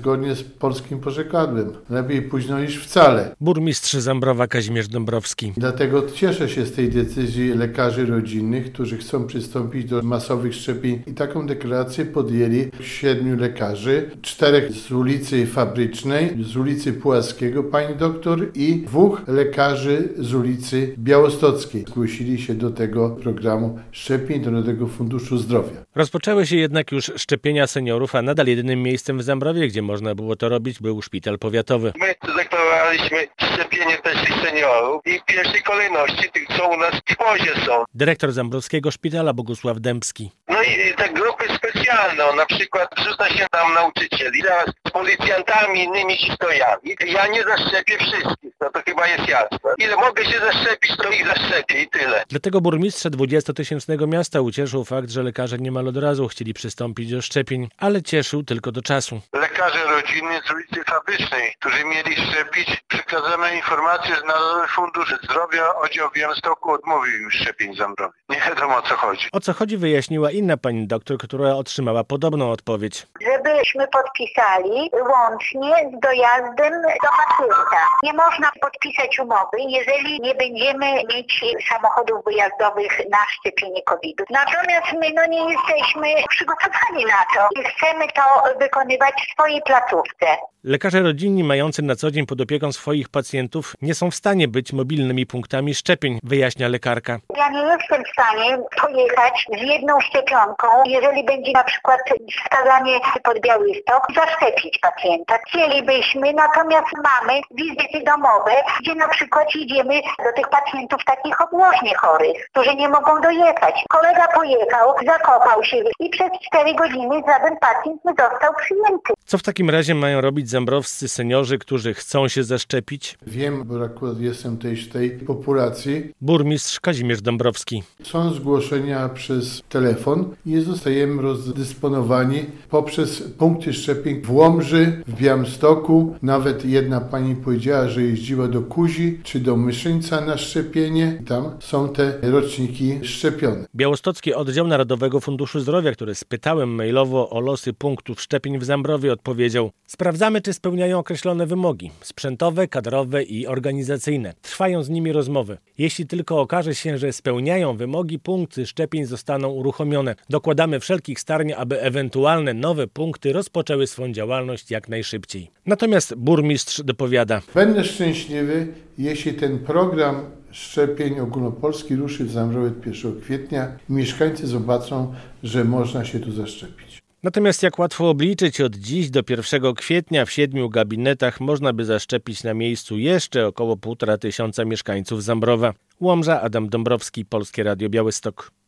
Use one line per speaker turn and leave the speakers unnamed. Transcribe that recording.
zgodnie z polskim porzekadłem. Lepiej późno niż wcale.
Burmistrz Zambrowa Kazimierz Dąbrowski.
Dlatego cieszę się z tej decyzji lekarzy rodzinnych, którzy chcą przystąpić do masowych szczepień. I taką deklarację podjęli 7 lekarzy, 4 z ulicy Fabrycznej, z ulicy Puławskiego, pani doktor, i 2 lekarzy z ulicy Białostockiej. Zgłosili się do tego programu szczepień, do Narodowego Funduszu Zdrowia.
Rozpoczęły się jednak już szczepienia seniorów, a nadal jedynym miejscem w Zambrowie, gdzie można było to robić, był szpital powiatowy.
My zakładaliśmy szczepienie też seniorów i w pierwszej kolejności tych, co u nas w wozie są.
Dyrektor Zambrowskiego Szpitala Bogusław Dębski.
No i te grupy specjalne, na przykład wrzuca się tam nauczycieli, teraz z policjantami, innymi historiami. Ja nie zaszczepię wszystkich, no to chyba jest jasne. Ile mogę się zaszczepić, to ich zaszczepię i tyle.
Dlatego burmistrza 20-tysięcznego miasta ucieszył fakt, że lekarze niemal od razu chcieli przystąpić do szczepień, ale cieszył tylko do czasu.
Lekarze rodzinni z ulicy Fabrycznej, którzy mieli szczepić, przekazano informację, że Narodowy Fundusz Zdrowia oddział w Białymstoku odmówił im szczepień w Zambrowie. Nie wiadomo, o co chodzi.
O co chodzi, wyjaśniła inna pani doktor, która otrzymała podobną odpowiedź.
Żebyśmy podpisali łącznie z dojazdem do pacjenta. Nie można podpisać umowy, jeżeli nie będziemy mieć samochodów wyjazdowych na szczepienie COVID-u. Natomiast my nie jesteśmy przygotowani na to i chcemy to wykonywać w swojej placówce.
Lekarze rodzinni mający na co dzień pod opieką swoich pacjentów nie są w stanie być mobilnymi punktami szczepień, wyjaśnia lekarka.
Ja nie jestem w stanie pojechać z jedną szczepionką, jeżeli będzie na przykład wskazanie pod Białystok, zaszczepić pacjenta. Chcielibyśmy, natomiast mamy wizyty domowe, gdzie na przykład idziemy do tych pacjentów takich obłożnie chorych, którzy nie mogą dojechać. Kolega pojechał, zakopał się i przez 4 godziny żaden pacjent nie został przyjęty.
Co w takim razie mają robić zambrowscy seniorzy, którzy chcą się zaszczepić?
Wiem, bo akurat jestem też w tej populacji.
Burmistrz Kazimierz Dąbrowski.
Są zgłoszenia przez telefon i zostajemy rozdysponowani poprzez punkty szczepień w Łomży, w Białymstoku. Nawet jedna pani powiedziała, że jeździła do Kuzi czy do Myszyńca na szczepienie. Tam są te roczniki szczepione.
Białostocki Oddział Narodowego Funduszu Zdrowia, który spytałem mailowo o losy punktów szczepień w Zambrowie, odpowiedział: sprawdzamy, czy spełniają określone wymogi sprzętowe, kadrowe i organizacyjne. Trwają z nimi rozmowy. Jeśli tylko okaże się, że spełniają wymogi, punkty szczepień zostaną uruchomione. Dokładamy wszelkich starań, aby ewentualne nowe punkty rozpoczęły swą działalność jak najszybciej. Natomiast burmistrz dopowiada:
będę szczęśliwy, jeśli ten program szczepień ogólnopolski ruszy w Zambrowie od 1 kwietnia i mieszkańcy zobaczą, że można się tu zaszczepić.
Natomiast jak łatwo obliczyć, od dziś do 1 kwietnia w 7 gabinetach można by zaszczepić na miejscu jeszcze około 1500 mieszkańców Zambrowa. Łomża, Adam Dąbrowski, Polskie Radio Białystok.